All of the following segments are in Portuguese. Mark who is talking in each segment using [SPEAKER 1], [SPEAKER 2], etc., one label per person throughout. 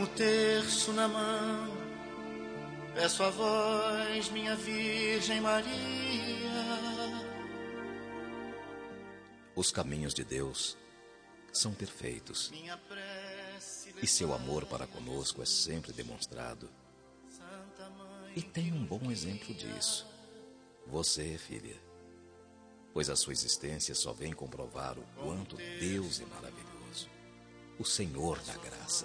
[SPEAKER 1] Com o terço na mão, peço a vós, minha Virgem Maria.
[SPEAKER 2] Os caminhos de Deus são perfeitos e seu amor para conosco é sempre demonstrado. E tem um bom exemplo disso. Você, filha, pois a sua existência só vem comprovar o quanto Deus é maravilhoso, o Senhor da graça.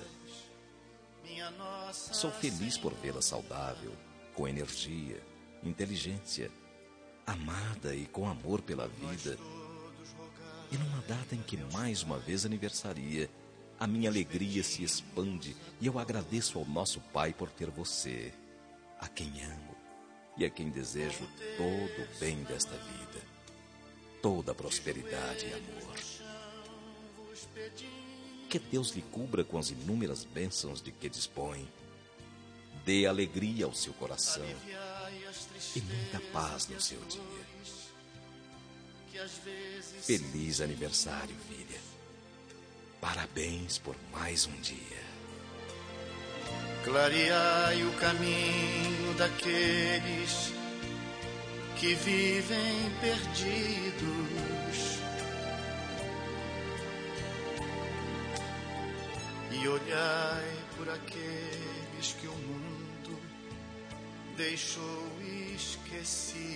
[SPEAKER 2] Sou feliz por vê-la saudável, com energia, inteligência, amada e com amor pela vida. E numa data em que mais uma vez aniversaria, a minha alegria se expande e eu agradeço ao nosso Pai por ter você, a quem amo e a quem desejo todo o bem desta vida, toda a prosperidade e amor. Que Deus lhe cubra com as inúmeras bênçãos de que dispõe, dê alegria ao seu coração e muita paz no seu dia. Feliz aniversário, filha. Parabéns por mais um dia.
[SPEAKER 1] Clareai o caminho daqueles que vivem perdidos, e olhai por aqueles que o mundo deixou esquecidos.